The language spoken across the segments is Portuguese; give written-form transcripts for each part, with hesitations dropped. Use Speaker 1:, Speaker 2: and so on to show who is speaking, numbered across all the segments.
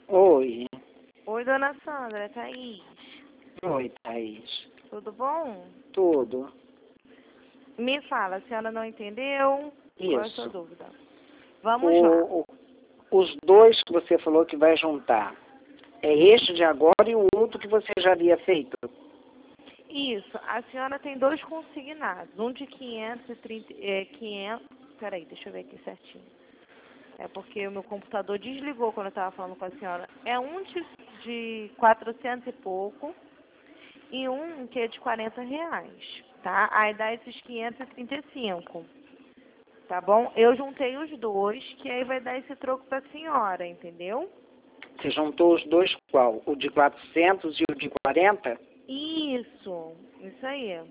Speaker 1: Oi.
Speaker 2: Oi, dona Sandra, é Thaís.
Speaker 1: Oi, Thaís.
Speaker 2: Tudo bom?
Speaker 1: Tudo.
Speaker 2: Me fala, a senhora não entendeu? Qual é a sua
Speaker 1: Isso.
Speaker 2: dúvida? Vamos lá.
Speaker 1: Os dois que você falou que vai juntar, é este de agora e o outro que você já havia feito?
Speaker 2: Isso, a senhora tem dois consignados. Um de 530, 500... Peraí, deixa eu ver aqui certinho. É porque o meu computador desligou quando eu estava falando com a senhora. É um de 400 e pouco e um que é de R$ 40, tá? Aí dá esses 535, tá bom? Eu juntei os dois, que aí vai dar esse troco pra senhora, entendeu?
Speaker 1: Você juntou os dois qual? O de 400 e o de 40?
Speaker 2: Isso aí.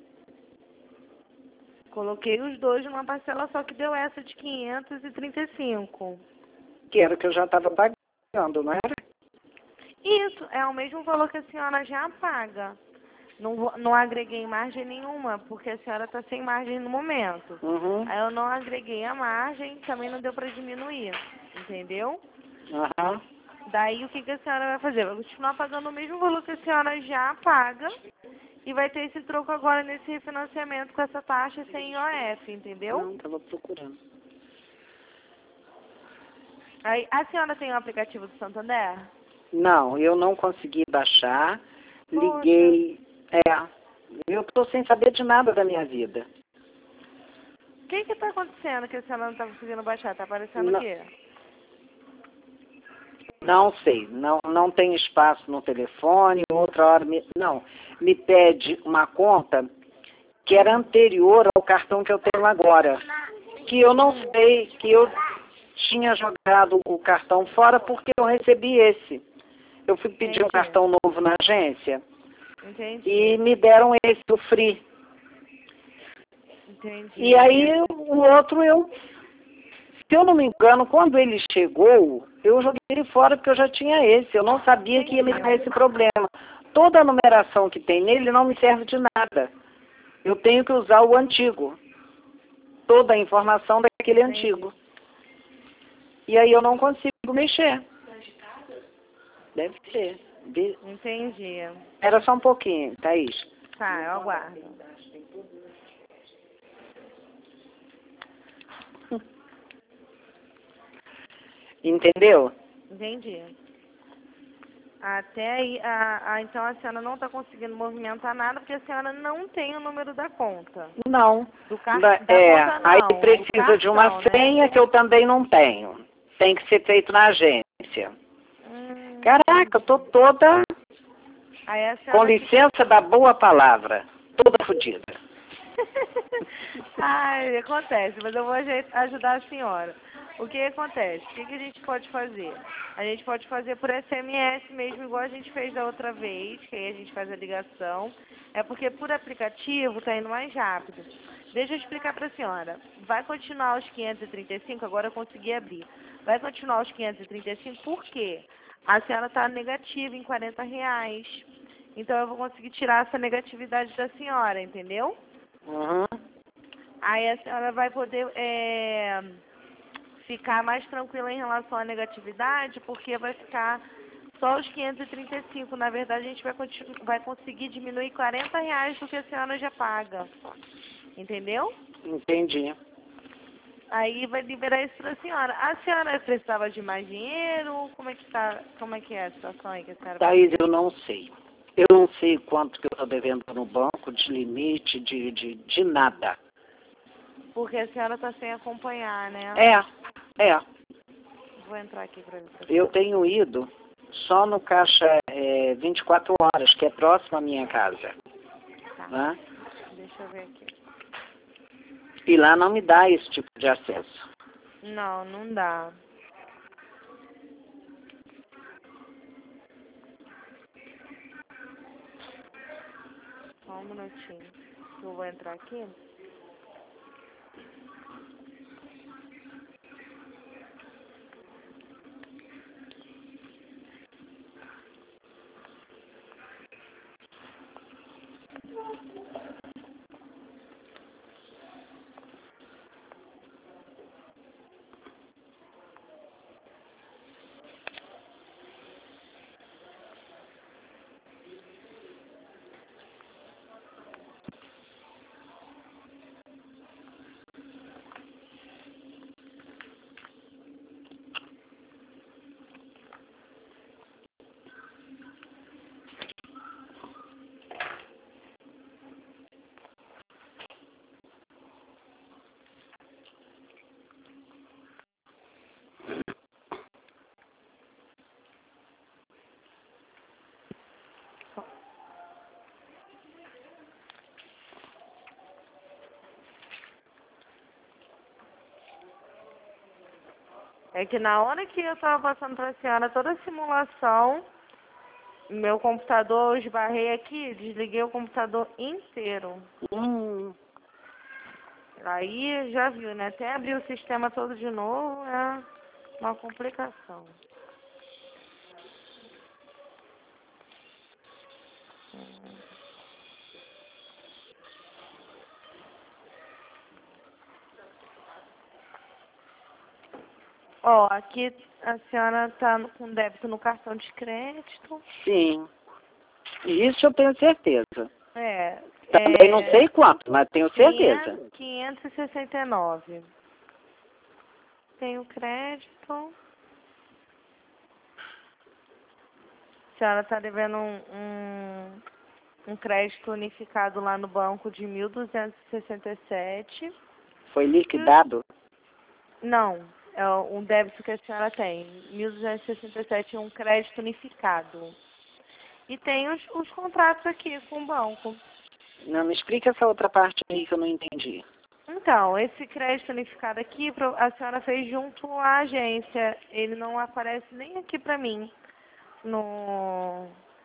Speaker 2: Coloquei os dois numa parcela só que deu essa de 535.
Speaker 1: Que era o que eu já estava pagando, não era?
Speaker 2: Isso, é o mesmo valor que a senhora já paga. Não agreguei margem nenhuma, porque a senhora está sem margem no momento.
Speaker 1: Uhum.
Speaker 2: Aí eu não agreguei a margem, também não deu para diminuir, entendeu?
Speaker 1: Aham.
Speaker 2: Daí o que, que a senhora vai fazer? Vai continuar pagando o mesmo valor que a senhora já paga e vai ter esse troco agora nesse refinanciamento com essa taxa sem IOF, entendeu?
Speaker 1: Não, estava procurando.
Speaker 2: Aí, a senhora tem o aplicativo do Santander?
Speaker 1: Não, eu não consegui baixar.
Speaker 2: Poxa,
Speaker 1: Liguei. Eu estou sem saber de nada da minha vida.
Speaker 2: o que que tá acontecendo que a senhora não tá conseguindo baixar? Tá aparecendo o
Speaker 1: Não,
Speaker 2: quê?
Speaker 1: não sei, não tem espaço no telefone, outra hora me pede uma conta que era anterior ao cartão que eu tenho agora, que eu não sei, que eu tinha jogado o cartão fora porque eu recebi esse. Eu fui pedir um
Speaker 2: Entendi,
Speaker 1: cartão novo na agência e
Speaker 2: entendi,
Speaker 1: me deram esse, o Free. E
Speaker 2: entendi.
Speaker 1: aí o outro se eu não me engano, quando ele chegou, eu joguei ele fora porque eu já tinha esse. Eu não sabia que ia me dar
Speaker 2: Entendi,
Speaker 1: esse problema. Toda a numeração que tem nele não me serve de nada. Eu tenho que usar o antigo. Toda a informação daquele
Speaker 2: entendi.
Speaker 1: antigo. E aí eu não consigo mexer. Deve ser.
Speaker 2: Entendi.
Speaker 1: Era só um pouquinho, Thaís.
Speaker 2: Tá, eu aguardo.
Speaker 1: Entendeu?
Speaker 2: Entendi. Até aí, então a senhora não está conseguindo movimentar nada porque a senhora não tem o número da conta.
Speaker 1: Não.
Speaker 2: Da conta
Speaker 1: Aí
Speaker 2: não, do
Speaker 1: precisa de uma
Speaker 2: cartão, né?
Speaker 1: senha que eu também não tenho. Tem que ser feito na agência. Caraca, eu tô
Speaker 2: Entendi.
Speaker 1: toda,
Speaker 2: Aí a
Speaker 1: com
Speaker 2: senhora fica...
Speaker 1: licença da boa palavra, toda fodida.
Speaker 2: Ai, acontece, mas eu vou ajudar a senhora. O que acontece? O que a gente pode fazer? A gente pode fazer por SMS mesmo, igual a gente fez da outra vez, que aí a gente faz a ligação. É porque por aplicativo tá indo mais rápido. Deixa eu explicar para a senhora. Vai continuar os 535, agora eu consegui abrir. Vai continuar os 535 por quê? A senhora está negativa em R$ 40. Então eu vou conseguir tirar essa negatividade da senhora, entendeu?
Speaker 1: Uhum.
Speaker 2: Aí a senhora vai poder ficar mais tranquila em relação à negatividade, porque vai ficar só os 535. Na verdade, a gente vai conseguir diminuir R$ 40 do que a senhora já paga. Entendeu?
Speaker 1: Entendi.
Speaker 2: Aí vai liberar isso para a senhora. A senhora precisava de mais dinheiro? Como é que é a situação aí que a senhora
Speaker 1: Thaís,
Speaker 2: precisa?
Speaker 1: eu não sei. Eu não sei quanto que eu estou devendo no banco, de limite, de nada.
Speaker 2: Porque a senhora está sem acompanhar, né?
Speaker 1: É.
Speaker 2: Vou entrar aqui para ver.
Speaker 1: Eu tenho ido só no caixa 24 horas, que é próximo à minha casa.
Speaker 2: Tá,
Speaker 1: Né?
Speaker 2: deixa eu ver aqui.
Speaker 1: E lá não me dá esse tipo de acesso.
Speaker 2: Não, não dá. Só um minutinho. Eu vou entrar aqui. É que na hora que eu estava passando para a senhora toda a simulação, meu computador, eu esbarrei aqui, desliguei o computador inteiro. Aí já viu, né? Até abrir o sistema todo de novo é uma complicação. Ó, aqui a senhora está com débito no cartão de crédito.
Speaker 1: Sim. Isso eu tenho certeza.
Speaker 2: É.
Speaker 1: Também não sei quanto, mas tenho certeza.
Speaker 2: 569. Tem o crédito. A senhora está devendo um crédito unificado lá no banco de 1.267.
Speaker 1: Foi liquidado?
Speaker 2: Não, é um débito que a senhora tem. 1.267 é um crédito unificado. E tem os contratos aqui com o banco.
Speaker 1: Não, me explica essa outra parte aí que eu não entendi.
Speaker 2: Então, esse crédito unificado aqui, a senhora fez junto à agência. Ele não aparece nem aqui para mim, no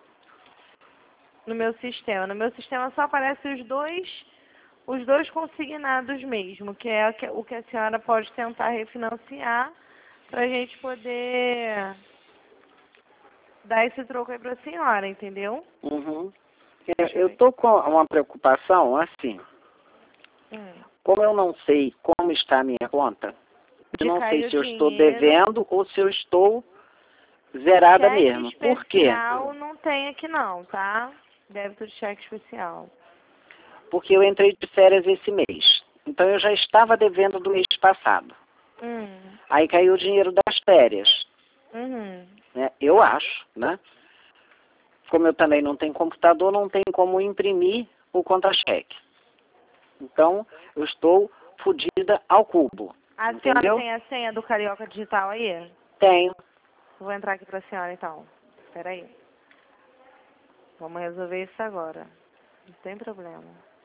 Speaker 2: meu sistema. No meu sistema só aparecem os dois consignados mesmo, que é o que a senhora pode tentar refinanciar para a gente poder dar esse troco aí para a senhora, entendeu?
Speaker 1: Uhum. Eu tô com uma preocupação assim. Como eu não sei como está a minha conta, eu não sei se eu estou devendo ou se eu estou zerada mesmo. Por quê?
Speaker 2: Especial não tem aqui não, tá? Débito de cheque especial.
Speaker 1: Porque eu entrei de férias esse mês. Então eu já estava devendo do mês passado. Aí caiu o dinheiro das férias. Né? Eu acho, né? Como eu também não tenho computador, não tem como imprimir o contra-cheque. Então, eu estou fodida ao cubo.
Speaker 2: A senhora tem a senha do Carioca Digital aí?
Speaker 1: Tenho.
Speaker 2: Vou entrar aqui para a senhora, então. Espera aí. Vamos resolver isso agora. Não tem problema.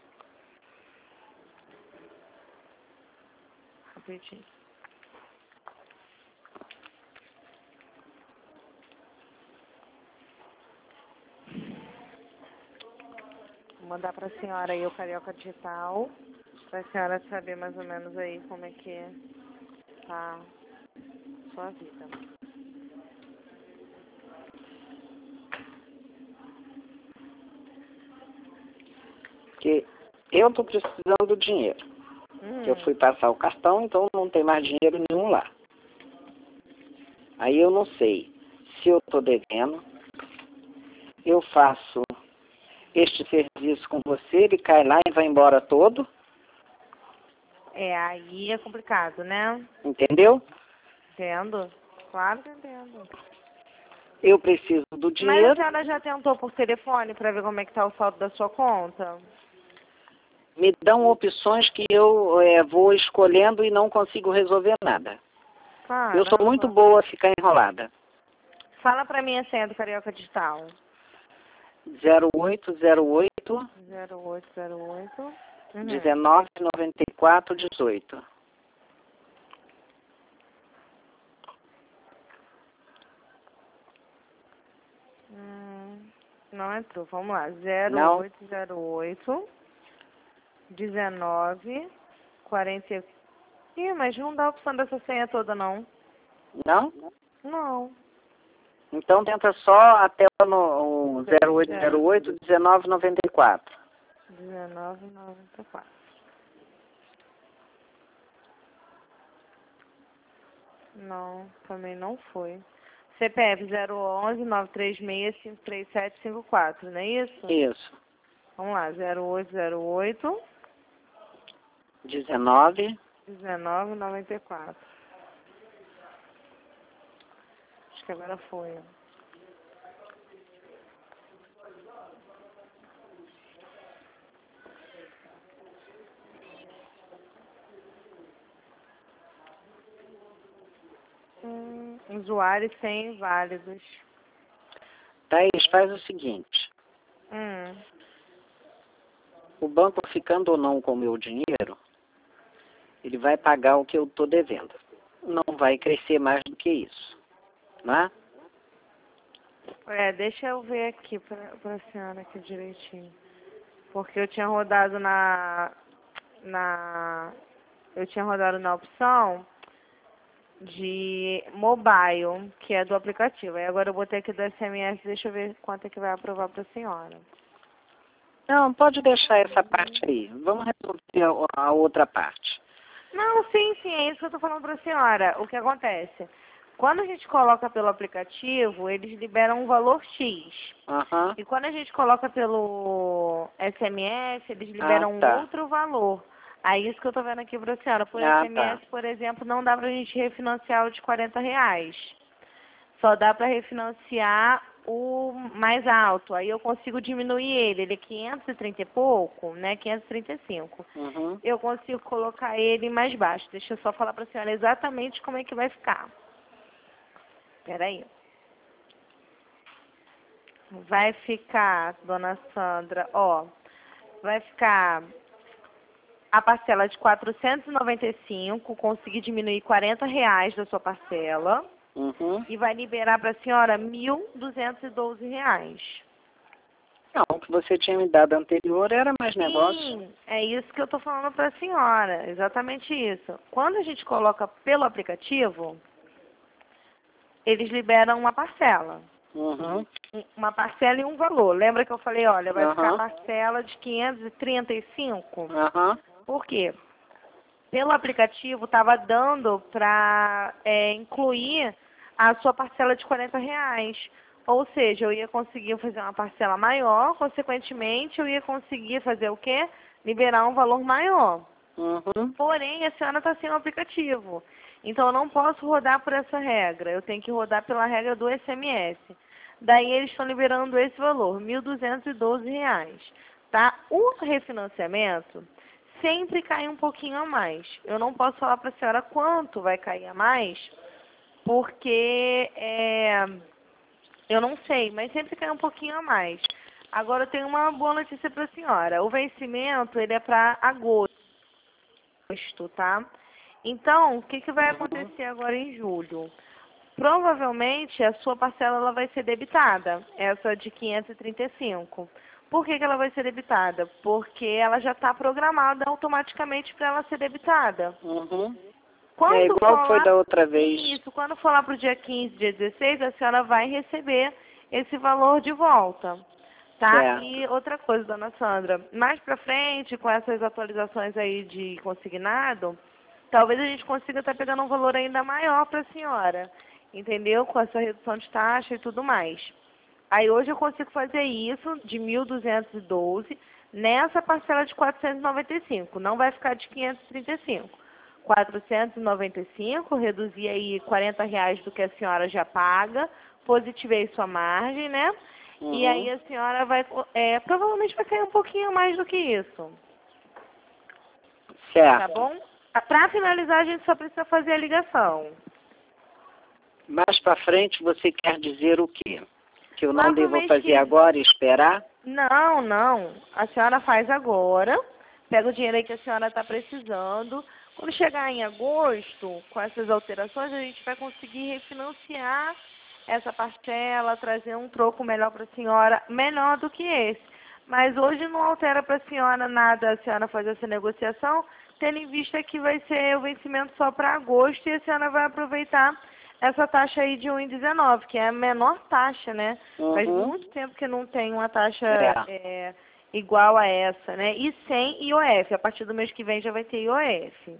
Speaker 2: Rapidinho. Vou mandar para a senhora aí o Carioca Digital, para a senhora saber mais ou menos aí como é que tá a sua vida.
Speaker 1: Porque eu estou precisando do dinheiro. Eu fui passar o cartão, então não tem mais dinheiro nenhum lá. Aí eu não sei se eu estou devendo, eu faço este serviço com você, ele cai lá e vai embora todo.
Speaker 2: Aí é complicado, né?
Speaker 1: Entendeu?
Speaker 2: Entendo. Claro que entendo.
Speaker 1: Eu preciso do dinheiro.
Speaker 2: Mas a senhora já tentou por telefone para ver como é que tá o saldo da sua conta?
Speaker 1: Me dão opções que eu vou escolhendo e não consigo resolver nada.
Speaker 2: Caramba.
Speaker 1: Eu sou muito boa a ficar enrolada.
Speaker 2: Fala para mim a senha do Carioca Digital.
Speaker 1: 0808
Speaker 2: 0808
Speaker 1: 1994 18.
Speaker 2: Não entrou. Vamos lá. 0808 19 40. Ih, mas não dá a opção dessa senha toda, não.
Speaker 1: Não?
Speaker 2: Não.
Speaker 1: Então tenta só até no 0808 1994.
Speaker 2: 1994. Não, também não foi. CPF 011 936 53754, não é isso?
Speaker 1: Isso.
Speaker 2: Vamos lá, 0808
Speaker 1: 19
Speaker 2: 1994. Acho que agora foi. Usuário sem válidos.
Speaker 1: Thaís, faz o seguinte. O banco ficando ou não com o meu dinheiro, ele vai pagar o que eu estou devendo. não vai crescer mais do que isso, né?
Speaker 2: Deixa eu ver aqui pra senhora aqui direitinho. Porque eu tinha rodado eu tinha rodado na opção de mobile, que é do aplicativo. Aí agora eu botei aqui do SMS, deixa eu ver quanto é que vai aprovar pra senhora.
Speaker 1: Não, pode deixar essa parte aí. Vamos resolver a outra parte.
Speaker 2: Não, sim, é isso que eu tô falando pra senhora. O que acontece? Quando a gente coloca pelo aplicativo, eles liberam um valor X.
Speaker 1: Aham.
Speaker 2: E quando a gente coloca pelo SMS, eles liberam
Speaker 1: tá.
Speaker 2: um outro valor. Aí isso que eu tô vendo aqui pra senhora. Por SMS,
Speaker 1: tá.
Speaker 2: por exemplo, não dá pra gente refinanciar o de R$ 40. Só dá pra refinanciar o mais alto. Aí eu consigo diminuir ele. Ele é 530 e pouco, né? 535.
Speaker 1: Uhum.
Speaker 2: Eu consigo colocar ele mais baixo. Deixa eu só falar pra senhora exatamente como é que vai ficar. Peraí. Vai ficar, dona Sandra, vai ficar a parcela de 495, consegui diminuir R$ 40 da sua parcela,
Speaker 1: Uhum.
Speaker 2: e vai liberar para a senhora R$ 1.212.
Speaker 1: Não, o que você tinha me dado anterior era mais negócio.
Speaker 2: Sim, é isso que eu estou falando para a senhora, exatamente isso. Quando a gente coloca pelo aplicativo, eles liberam uma parcela.
Speaker 1: Uhum.
Speaker 2: Uma parcela e um valor. Lembra que eu falei, olha, vai ficar a
Speaker 1: Aham.
Speaker 2: parcela de 535?
Speaker 1: Aham.
Speaker 2: Por quê? Pelo aplicativo estava dando para incluir a sua parcela de R$ 40. Ou seja, eu ia conseguir fazer uma parcela maior, consequentemente eu ia conseguir fazer o quê? Liberar um valor maior.
Speaker 1: Uhum.
Speaker 2: Porém, a senhora está sem o aplicativo. Então, eu não posso rodar por essa regra. Eu tenho que rodar pela regra do SMS. Daí, eles estão liberando esse valor, R$ 1.212. Tá? O refinanciamento sempre cai um pouquinho a mais. Eu não posso falar para a senhora quanto vai cair a mais, porque eu não sei, mas sempre cai um pouquinho a mais. Agora, eu tenho uma boa notícia para a senhora. O vencimento, ele é para agosto, tá? Então, o que vai acontecer agora em julho? Provavelmente, a sua parcela ela vai ser debitada, essa de 535. Por que ela vai ser debitada? Porque ela já está programada automaticamente para ela ser debitada.
Speaker 1: Uhum.
Speaker 2: Quando
Speaker 1: É igual foi da outra vez.
Speaker 2: Isso, quando for lá para o dia 15, dia 16, a senhora vai receber esse valor de volta. Tá?
Speaker 1: Certo.
Speaker 2: E outra coisa, dona Sandra, mais para frente, com essas atualizações aí de consignado, talvez a gente consiga estar pegando um valor ainda maior para a senhora, entendeu? Com essa redução de taxa e tudo mais. Aí hoje eu consigo fazer isso de 1.212 nessa parcela de 495, não vai ficar de 535. 495, reduzir aí R$ 40 do que a senhora já paga, positivei sua margem, né?
Speaker 1: Uhum.
Speaker 2: E aí a senhora vai, provavelmente vai cair um pouquinho mais do que isso.
Speaker 1: Certo.
Speaker 2: Tá bom? Para finalizar, a gente só precisa fazer a ligação.
Speaker 1: Mais para frente você quer dizer o quê? Que eu
Speaker 2: Lá
Speaker 1: não
Speaker 2: pro
Speaker 1: devo
Speaker 2: mês
Speaker 1: fazer
Speaker 2: que-
Speaker 1: agora e esperar?
Speaker 2: Não. A senhora faz agora, pega o dinheiro aí que a senhora está precisando. Quando chegar em agosto, com essas alterações, a gente vai conseguir refinanciar essa parcela, trazer um troco melhor para a senhora, melhor do que esse. Mas hoje não altera para a senhora nada a senhora fazer essa negociação, tendo em vista que vai ser o vencimento só para agosto e a senhora vai aproveitar essa taxa aí de 1,19, que é a menor taxa, né? Faz
Speaker 1: Uhum.
Speaker 2: muito tempo que não tem uma taxa igual a essa, né? E sem IOF. A partir do mês que vem já vai ter IOF.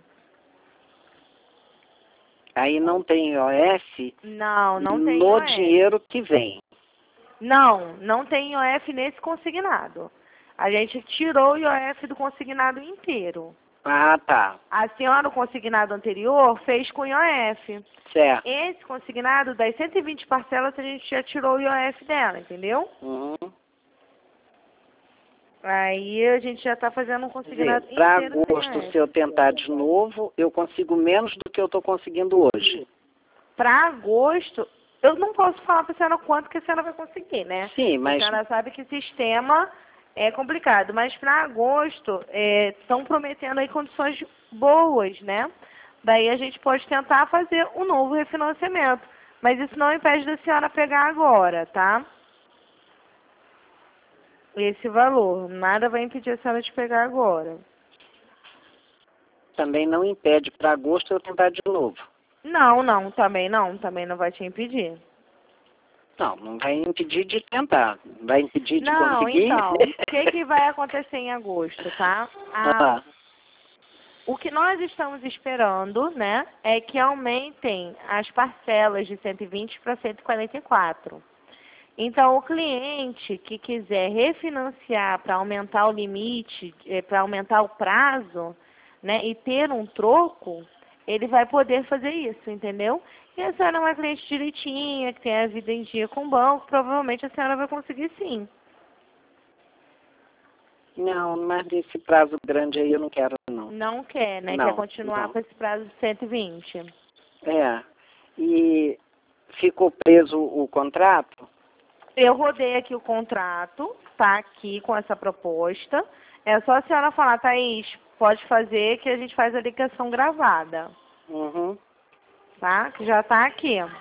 Speaker 1: Aí não tem IOF
Speaker 2: Não tem
Speaker 1: no
Speaker 2: IOF.
Speaker 1: dinheiro que vem.
Speaker 2: Não tem IOF nesse consignado. A gente tirou o IOF do consignado inteiro.
Speaker 1: Ah, tá.
Speaker 2: A senhora, o consignado anterior, fez com IOF.
Speaker 1: Certo.
Speaker 2: Esse consignado, das 120 parcelas, a gente já tirou o IOF dela, entendeu?
Speaker 1: Uhum.
Speaker 2: Aí a gente já está fazendo um consignado
Speaker 1: Para
Speaker 2: inteiro sem
Speaker 1: agosto,
Speaker 2: IOF.
Speaker 1: se eu tentar de novo, eu consigo menos do que eu estou conseguindo hoje.
Speaker 2: Para agosto, eu não posso falar para a senhora quanto que a senhora vai conseguir, né?
Speaker 1: Sim, mas...
Speaker 2: A senhora sabe que sistema é complicado, mas para agosto estão prometendo aí condições boas, né? Daí a gente pode tentar fazer um novo refinanciamento. Mas isso não impede da senhora pegar agora, tá? Esse valor. Nada vai impedir a senhora de pegar agora.
Speaker 1: Também não impede para agosto eu tentar de novo.
Speaker 2: Não, também não. Também não vai te impedir.
Speaker 1: Não, não vai impedir de tentar. Vai impedir de
Speaker 2: Não,
Speaker 1: conseguir.
Speaker 2: então, o que vai acontecer em agosto, tá? O que nós estamos esperando, né, é que aumentem as parcelas de 120 para 144. Então, o cliente que quiser refinanciar para aumentar o limite, para aumentar o prazo, né, e ter um troco, ele vai poder fazer isso, entendeu? E a senhora é uma cliente direitinha, que tem a vida em dia com o banco, provavelmente a senhora vai conseguir sim.
Speaker 1: Não, mas esse prazo grande aí eu não quero, não.
Speaker 2: Não quer, né?
Speaker 1: Não,
Speaker 2: Quer continuar
Speaker 1: não.
Speaker 2: com esse prazo de 120.
Speaker 1: É. E ficou preso o contrato?
Speaker 2: Eu rodei aqui o contrato, tá aqui com essa proposta. É só a senhora falar, Thaís, pode fazer que a gente faz a ligação gravada,
Speaker 1: Uhum.
Speaker 2: tá? Que já tá aqui. O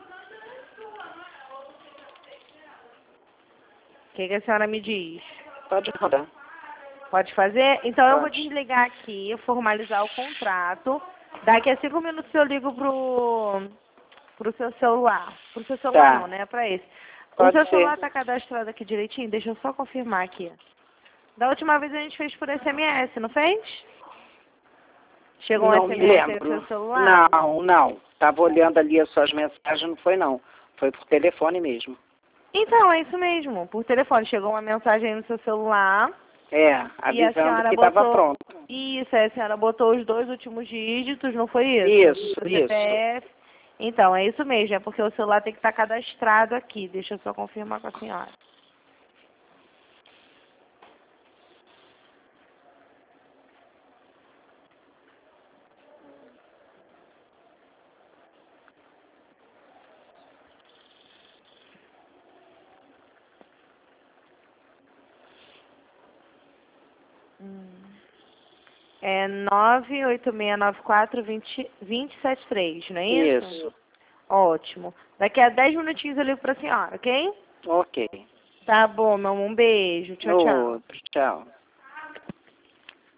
Speaker 2: que a senhora me diz?
Speaker 1: Pode rodar.
Speaker 2: Pode fazer? Então eu vou
Speaker 1: Pode.
Speaker 2: desligar aqui, formalizar o contrato. Daqui a 5 minutos eu ligo pro seu celular. Pro seu celular
Speaker 1: Tá.
Speaker 2: não, né? Pra esse. O
Speaker 1: Pode
Speaker 2: seu
Speaker 1: ser.
Speaker 2: celular tá cadastrado aqui direitinho? Deixa eu só confirmar aqui. Da última vez a gente fez por SMS, não fez? Chegou um
Speaker 1: Não me
Speaker 2: SMS aí no
Speaker 1: lembro.
Speaker 2: seu celular?
Speaker 1: Não. Estava olhando ali as suas mensagens, não foi não. Foi por telefone mesmo.
Speaker 2: Então, é isso mesmo. Por telefone. Chegou uma mensagem aí no seu celular.
Speaker 1: É,
Speaker 2: E a
Speaker 1: avisando
Speaker 2: senhora
Speaker 1: que estava
Speaker 2: botou...
Speaker 1: pronto.
Speaker 2: Isso, aí a senhora botou os 2 últimos dígitos, não foi isso?
Speaker 1: Isso,
Speaker 2: Do
Speaker 1: isso.
Speaker 2: CPF. Então, é isso mesmo. É porque o celular tem que estar cadastrado aqui. Deixa eu só confirmar com a senhora. É 98694-2073, não é isso?
Speaker 1: Isso.
Speaker 2: Ótimo. Daqui a 10 minutinhos eu ligo pra senhora, ok?
Speaker 1: Ok.
Speaker 2: Tá bom, meu amor. Um beijo. Tchau, tchau.
Speaker 1: Outro, tchau.